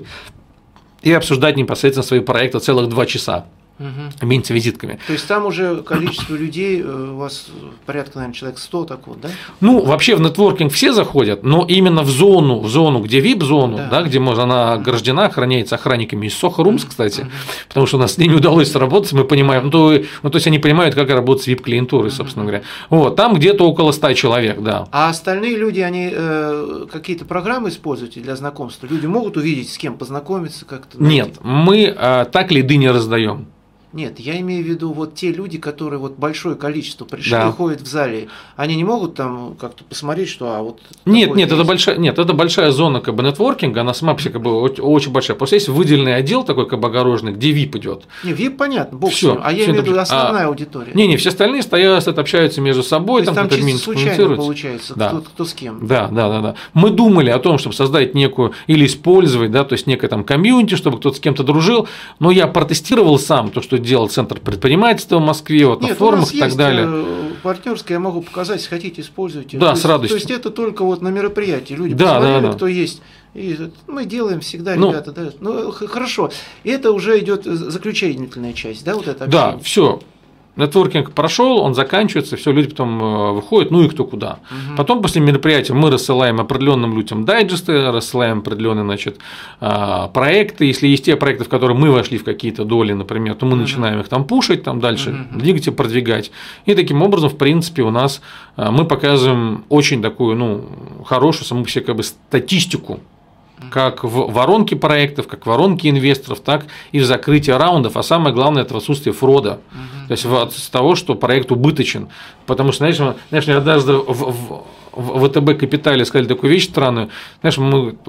и обсуждать непосредственно свои проекты целых 2 часа. Обмениваться визитками. То есть там уже количество людей у вас порядка, наверное, человек 100 так вот, да? Ну, вообще в нетворкинг все заходят, но именно в зону, где VIP-зону, да, где она ограждена, охраняется охранниками из Soho Rooms, кстати, потому что у нас с ними удалось сработать, мы понимаем, то есть они понимают, как работать с VIP-клиентурой, собственно говоря. Вот, там где-то около 100 человек, да. А остальные люди, они какие-то программы используют для знакомства? Люди могут увидеть, с кем познакомиться как-то? Нет, мы так лиды не раздаем. Нет, я имею в виду вот те люди, которые вот большое количество пришли, да. ходят в зале, они не могут там как-то посмотреть, что вот. Нет, это большая зона как бы нетворкинга, она сама как бы очень большая. Просто есть выделенный отдел такой как бы огороженный, где VIP идет. Не, VIP понятно, бог с ним, я имею в виду основная аудитория. Не, все остальные стоят, общаются между собой, там как-то чисто случайно получается, да. кто с кем. Да. Мы думали о том, чтобы создать некую или использовать, да, то есть некое там комьюнити, чтобы кто-то с кем-то дружил, но я протестировал сам то, что делал Центр предпринимательства в Москве, вот на форумах и так далее. Партнерское я могу показать, если хотите, используйте. Да, с радостью. То есть это только вот на мероприятии. Люди посмотрели, кто есть. И мы делаем всегда, ребята. Да. Ну, хорошо. И это уже идет заключительная часть, да, вот это общение? Да, все. Нетворкинг прошел, он заканчивается, все, люди потом выходят, ну и кто куда. Потом после мероприятия мы рассылаем определенным людям дайджесты, рассылаем определенные, значит, проекты. Если есть те проекты, в которые мы вошли в какие-то доли, например, то мы начинаем их там пушить, там дальше двигать и продвигать. И таким образом, в принципе, у нас мы показываем очень такую, хорошую саму себе как бы статистику. Как в воронке проектов, как в воронке инвесторов, так и в закрытии раундов, а самое главное – это в отсутствии фрода, то есть от того, что проект убыточен. Потому что, знаешь, я однажды в ВТБ Капитале сказали такую вещь странную, знаешь,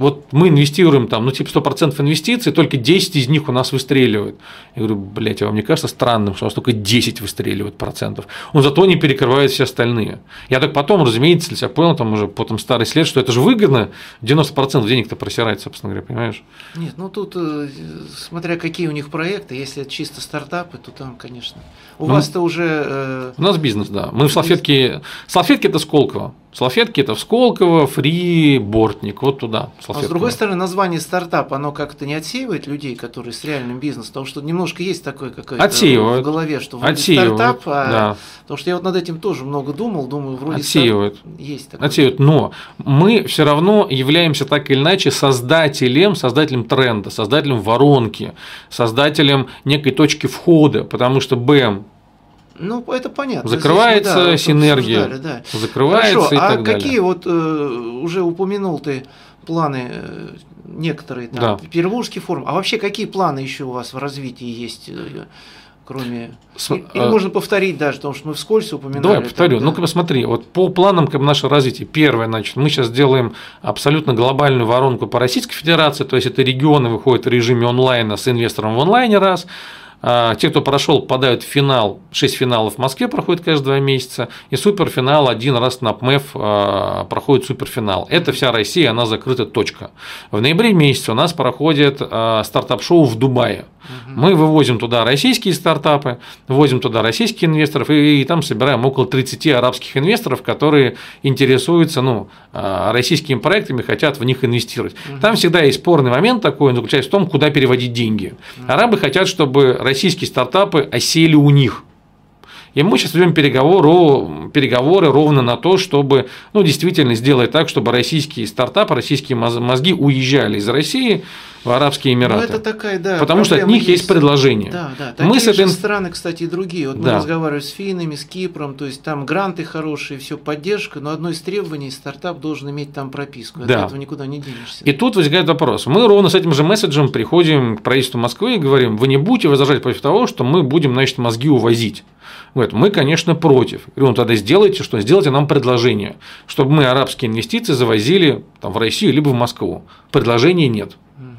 мы инвестируем там, 100% инвестиций, только 10 из них у нас выстреливают. Я говорю, блядь, а вам не кажется странным, что у нас только 10 выстреливает процентов? Он зато не перекрывает все остальные. Я так потом, разумеется, для себя понял, там уже потом старый след, что это же выгодно, 90% денег-то просирает, собственно говоря, понимаешь? Нет, тут смотря какие у них проекты, если это чисто стартапы, то там, конечно. У вас-то уже… У нас бизнес, да. Мы в салфетке это Сколково. Салфетки – это в Сколково, Фри, Бортник, вот туда. А с другой стороны, название стартап, оно как-то не отсеивает людей, которые с реальным бизнесом, потому что немножко есть такое какое-то в голове, что вроде стартап, потому что я вот над этим тоже много думаю, вроде есть такое. Отсеивают, но мы все равно являемся так или иначе создателем тренда, создателем воронки, создателем некой точки входа, потому что БМ это понятно. Закрывается синергия, закрывается. Хорошо, и так далее. Какие уже упомянул ты планы некоторые, там, Петербургский форум, а вообще какие планы еще у вас в развитии есть, кроме… Или можно повторить даже, потому что мы вскользь упоминали. Давай повторю. Ну-ка посмотри, вот по планам нашего развития. Первое, значит, мы сейчас делаем абсолютно глобальную воронку по Российской Федерации, то есть это регионы выходят в режиме онлайна с инвестором в онлайне раз. Те, кто прошел, попадают в финал. 6 финалов в Москве проходит каждые 2 месяца. И суперфинал один раз на ПМФ проходит суперфинал. Это вся Россия, она закрыта, точка. В ноябре месяце у нас проходит стартап-шоу в Дубае. Мы вывозим туда российские стартапы, ввозим туда российских инвесторов и там собираем около 30 арабских инвесторов, которые интересуются российскими проектами, хотят в них инвестировать. Там всегда есть спорный момент такой, он заключается в том, куда переводить деньги. Арабы хотят, чтобы российские стартапы осели у них. И мы сейчас ведем переговоры ровно на то, чтобы действительно сделать так, чтобы российские стартапы, российские мозги уезжали из России в Арабские Эмираты. Это такая, да, потому что от них есть предложение. Да, да. Такие же страны, кстати, и другие. Вот мы разговаривали с финнами, с Кипром, то есть там гранты хорошие, все поддержка, но одно из требований стартап должен иметь там прописку. От этого никуда не денешься. И тут возникает вопрос. Мы ровно с этим же месседжем приходим к правительству Москвы и говорим: вы не будете возражать против того, что мы будем, мозги увозить. Говорят, мы, конечно, против. Говорю, тогда сделайте что? Сделайте нам предложение, чтобы мы арабские инвестиции завозили в Россию либо в Москву. Предложения нет.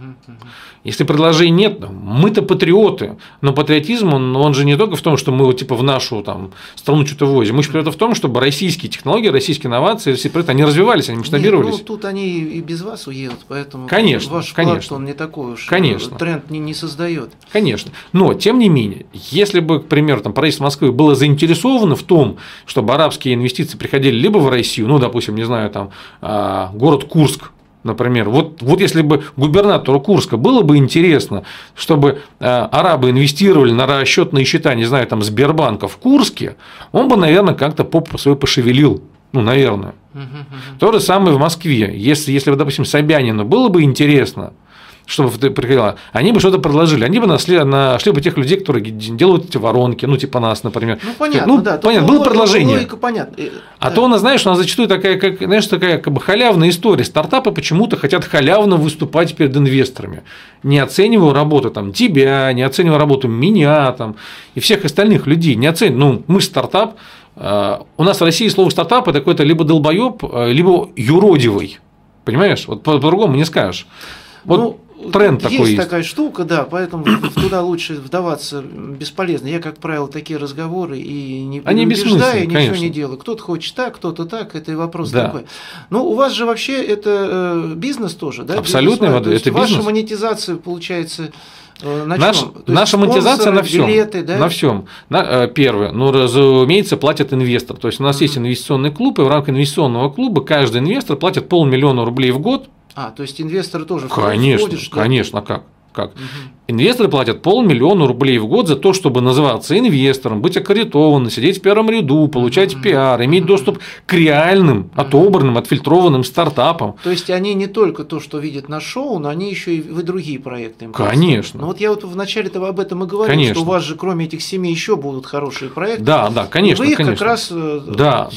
Если предложений нет, мы-то патриоты, но патриотизм, он же не только в том, что мы в нашу страну что-то возим, мы еще в том, чтобы российские технологии, российские инновации, российские проекты, они развивались, они масштабировались. Тут они и без вас уедут, поэтому ваш вклад, он не такой уж, тренд не создает. Конечно, но тем не менее, если бы, к примеру, правительство Москвы было заинтересовано в том, чтобы арабские инвестиции приходили либо в Россию, допустим, не знаю, город Курск, например, вот если бы губернатору Курска было бы интересно, чтобы арабы инвестировали на расчетные счета, не знаю, Сбербанка в Курске, он бы, наверное, как-то попу свою пошевелил. Наверное. То же самое в Москве. Если бы, допустим, Собянину было бы интересно, чтобы приходило, они бы что-то предложили, они бы нашли бы тех людей, которые делают эти воронки, нас, например. Понятно, да. Понятно, было предложение. Логика понятна. То у нас зачастую такая, такая халявная история. Стартапы почему-то хотят халявно выступать перед инвесторами, не оценивая работу тебя, не оценивая работу меня и всех остальных людей, не оценивая. Мы стартап, у нас в России слово стартап это какой-то либо долбоеб, либо юродивый, понимаешь? По-другому не скажешь. Тренд такой есть. Есть такая штука, да, поэтому туда лучше вдаваться бесполезно. Я, как правило, такие разговоры и не убеждаю, ничего не делаю. Кто-то хочет так, кто-то так, это вопрос такой. У вас же вообще это бизнес тоже, да? Абсолютно, это бизнес. Ваша монетизация, получается, наша монетизация на всем. Билеты, да? На всем. Первое, разумеется, платит инвестор. То есть у нас есть инвестиционный клуб, и в рамках инвестиционного клуба каждый инвестор платит 500 000 рублей в год. То есть инвесторы тоже входят? Конечно, как? Инвесторы платят 500 000 рублей в год за то, чтобы называться инвестором, быть аккредитованным, сидеть в первом ряду, получать пиар, иметь доступ к реальным, отобранным, отфильтрованным стартапам. То есть они не только то, что видят на шоу, но они еще и вы другие проекты им Конечно. Но я вначале-то об этом и говорил, что у вас же кроме этих 7 еще будут хорошие проекты. Да, конечно. И вы их как раз… Да.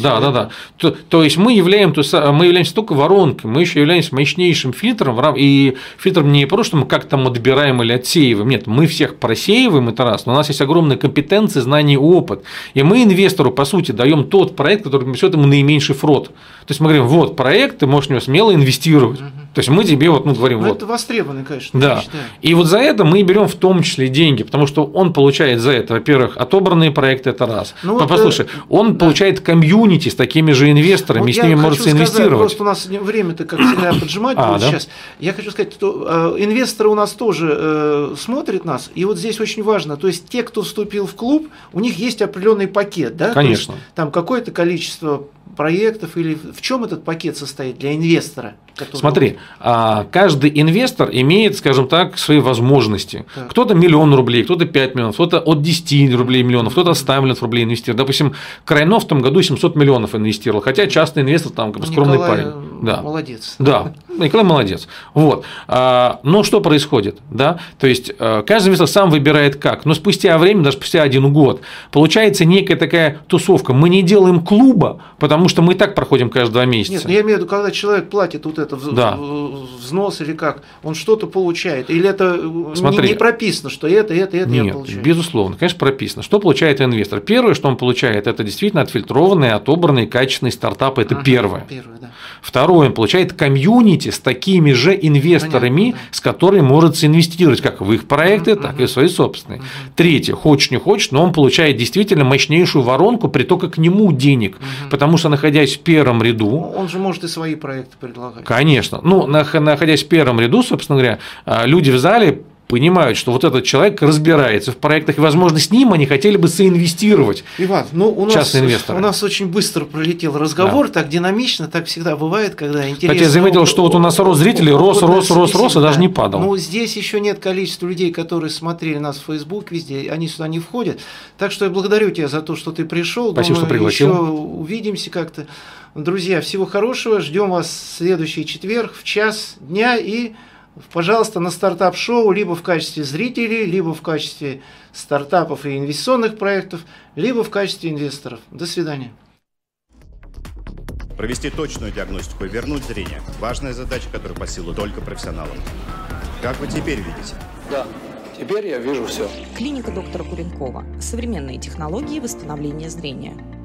То есть мы являемся только воронкой, мы еще являемся мощнейшим фильтром, и фильтром не просто, что мы как-то отбираем или отсеиваем. Нет, мы всех просеиваем, это раз, но у нас есть огромные компетенции, знания и опыт. И мы инвестору, по сути, даем тот проект, который принесет ему наименьший фрод. То есть мы говорим, проект, ты можешь в него смело инвестировать. То есть мы тебе говорим, это востребованный, конечно. Да. И за это мы берем в том числе деньги, потому что он получает за это, во-первых, отобранные проекты, это раз. Послушай, он получает комьюнити с такими же инвесторами, и с ними может инвестировать. Просто у нас время-то, как всегда, поджимать будет сейчас. Я хочу сказать, что инвесторы у нас тоже смотрят нас, и здесь очень важно, то есть те, кто вступил в клуб, у них есть определенный пакет, да? Конечно. То есть, там какое-то количество проектов, или в чем этот пакет состоит для инвестора? Смотри, каждый инвестор имеет, скажем так, свои возможности. Так. Кто-то 1 000 000 рублей, кто-то 5 миллионов, кто-то от 10 рублей миллионов, кто-то 100 миллионов рублей инвестирует. Допустим, Крайнов в том году 700 миллионов инвестировал, хотя частный инвестор скромный парень. Да. Молодец. Да, Николай молодец. Но что происходит? Да? То есть каждый инвестор сам выбирает как. Но спустя время, даже спустя 1 год, получается некая такая тусовка. Мы не делаем клуба, потому что мы и так проходим каждые 2 месяца. Нет, я имею в виду, когда человек платит взнос или как, он что-то получает. Или это не прописано, что это я получаю? Нет, безусловно, конечно, прописано. Что получает инвестор? Первое, что он получает, это действительно отфильтрованные, отобранные, качественные стартапы. Это первое. Второе, он получает комьюнити с такими же инвесторами, с которыми может инвестировать как в их проекты, так и в свои собственные. Третье, хочешь не хочешь, но он получает действительно мощнейшую воронку притока к нему денег, потому что, находясь в первом ряду… Он же может и свои проекты предлагать. Конечно. Находясь в первом ряду, собственно говоря, люди в зале понимают, что вот этот человек разбирается в проектах, и, возможно, с ним они хотели бы соинвестировать. Иван, у нас очень быстро пролетел разговор, так динамично, так всегда бывает, когда интересно. Хотя я заметил, что вот у нас рост зрителей рос, и даже не падал. Но здесь еще нет количества людей, которые смотрели нас в Facebook, везде, они сюда не входят. Так что я благодарю тебя за то, что ты пришел. Спасибо, что пригласил. Еще увидимся как-то. Друзья, всего хорошего, ждем вас в следующий четверг в час дня и, пожалуйста, на стартап-шоу либо в качестве зрителей, либо в качестве стартапов и инвестиционных проектов, либо в качестве инвесторов. До свидания. Провести точную диагностику и вернуть зрение – важная задача, которая по силу только профессионалам. Как вы теперь видите? Да, теперь я вижу все. Клиника доктора Куренкова. Современные технологии восстановления зрения.